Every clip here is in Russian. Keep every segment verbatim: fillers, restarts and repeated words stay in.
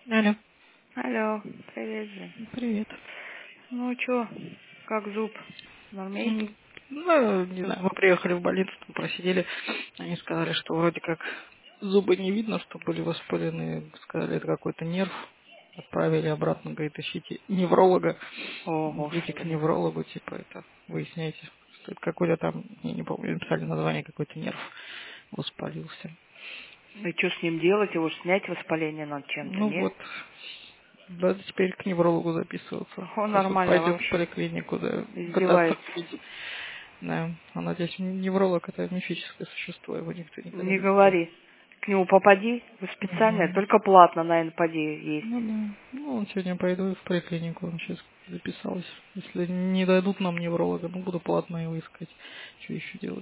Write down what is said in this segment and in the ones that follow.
Алло. Алло, привет, Жень. Привет. Ну чё, как зуб? Нормей? М, Ну, не знаю, мы приехали в больницу, там просидели. Они сказали, что вроде как зубы не видно, что были воспалены. Сказали, это какой-то нерв. Отправили обратно, говорит, ищите невролога. О, Идите к господи. неврологу, типа это, выясняйте, что это какой-то там, я не помню, написали название, какой-то нерв воспалился. И что с ним делать? Его ж снять воспаление над чем-то, Ну не? вот, надо теперь к неврологу записываться. О, Сейчас вот нормально пойдем в вообще. поликлинику, да, пытаться Издевается. купить. Да, а надеюсь, невролог это мифическое существо, его никто никогда Не не видел. говори. К нему попади, вы специально, Угу. только платно, наверное, поди есть. Ну да. Ну, он сегодня пойду в поликлинику, он сейчас записалась. Если не дадут нам невролога, ну, буду платно его искать. Что еще делать?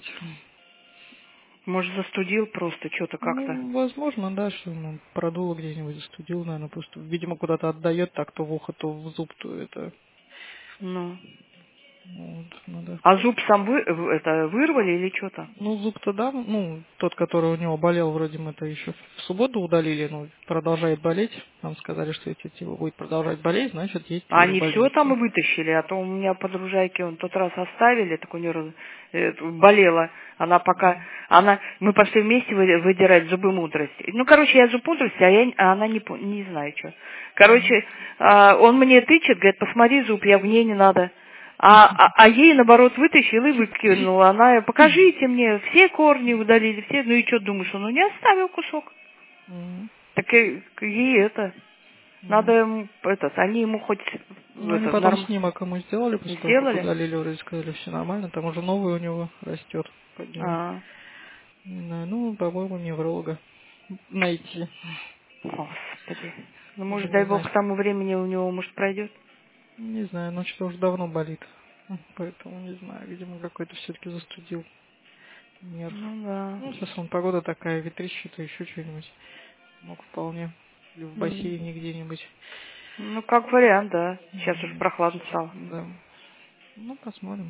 Может, застудил просто что-то как-то. Ну, возможно, да, что ну, продуло где-нибудь, застудил, наверное, просто, видимо, куда-то отдает так, то в ухо, то в зуб, то это, Ну. ну, вот, надо. А зуб сам вы, в- это, вырвали или что-то? Ну, зуб-то да, ну, тот, который у него болел, вроде мы это еще в субботу удалили, ну, продолжает болеть. Нам сказали, что если типа будет продолжать болеть, значит, есть А теперь в они все там больнице. и вытащили, а то у меня подружайки он тот раз оставили, так у нее раз- э, болела. Она пока, она, мы пошли вместе вы- выдирать зубы мудрости. Ну, короче, я зуб мудрости, а, я, а она не, по- не знаю что. Мгм. Короче, а, он мне тычет, говорит, посмотри зуб, я мне не надо. А, а, а ей, наоборот, вытащил и выкинул. Она, покажите мне, все корни удалили, все, ну и что думаешь, он ну, не оставил кусок. Мгм. Так и, ей это. Надо Мгм. ему, этот, они ему хоть Ну, они этот, потом норм... снимок ему сделали, после того, как сделали? удалили, вроде сказали, все нормально, там уже новый у него растет под ним. А, Не знаю, ну, по-моему, невролога найти. господи. Ну, Уже может, не дай знаю, бог, к тому времени у него, может, пройдет? не знаю, но что уже давно болит. М, Поэтому не знаю, видимо, какой-то все-таки застудил нерв. Ну, да. Ну, сейчас он погода такая, ветрище-то еще что-нибудь. Мог вполне. Или в М. бассейне где-нибудь. Ну, как вариант, да. Сейчас уже М, прохладно стало. Да. Ну, посмотрим.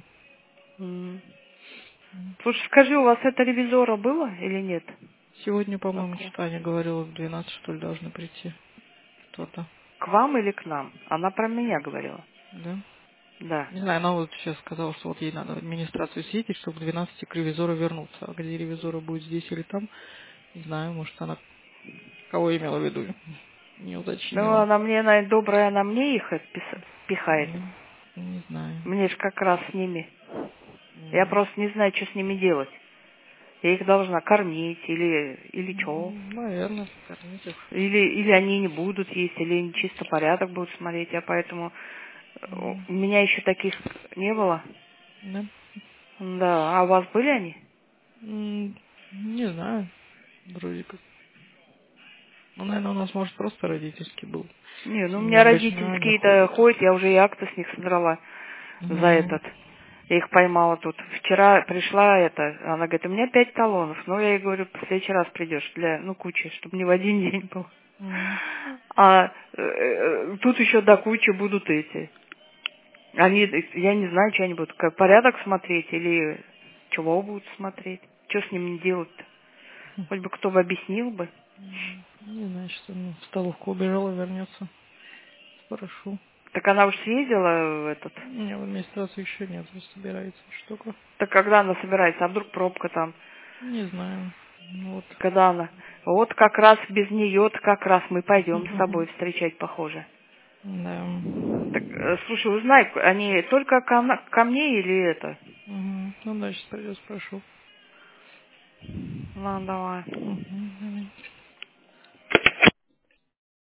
М. М. Слушай, скажи, у вас это ревизора было или нет? Сегодня, по-моему, Как у вас? что Таня говорила, в двенадцать, что ли, должны прийти кто-то. К вам или к нам? Она про меня говорила. Да? Да. Не знаю, она вот сейчас сказала, что вот ей надо в администрацию съездить, чтобы в двенадцати к ревизору вернуться. А где ревизора будет, здесь или там, не знаю, может, она кого имела в виду, не Ну, уточнила. она мне, наверное, добрая, она мне их отпис- пихает. Ну, не знаю. Мне же как раз с ними. Я М. просто не знаю, что с ними делать. Я их должна кормить или, или что. М, Наверное, кормить их. Или, или они не будут есть, или они чисто порядок будут смотреть. Я поэтому... э, М. У меня еще таких не было. Да. Да, а у вас были они? М, Не знаю, вроде как. Ну, наверное, у нас, может, просто родительский был. Не, ну у меня Неангачане родительские-то ходят. ходят, я уже и акты с них содрала за Мгм. этот. Я их поймала тут. Вчера пришла это, она говорит, у меня пять талонов. Ну, я ей говорю, в следующий раз придешь для, ну, кучи, чтобы не в один день был. М. А э, э, тут еще до кучи будут эти. Они, я не знаю, что они будут, как порядок смотреть или чего будут смотреть. Что с ними делать-то? Хоть бы кто бы объяснил бы. М. Не знаю, что она в столовку убежала, вернется. Спрошу. Так она уж съездила в этот. Не, в администрацию еще нет, собирается штука. Так когда она собирается? А вдруг пробка там? Не знаю. Ну вот. Когда она? Вот как раз без нее как раз мы пойдем с тобой встречать, похоже. Да. Так, э, слушай, узнай, они только ко, на- ко мне или это? Мгм. Ну, да, сейчас пойду спрошу. Ну, давай. Мгм, давай.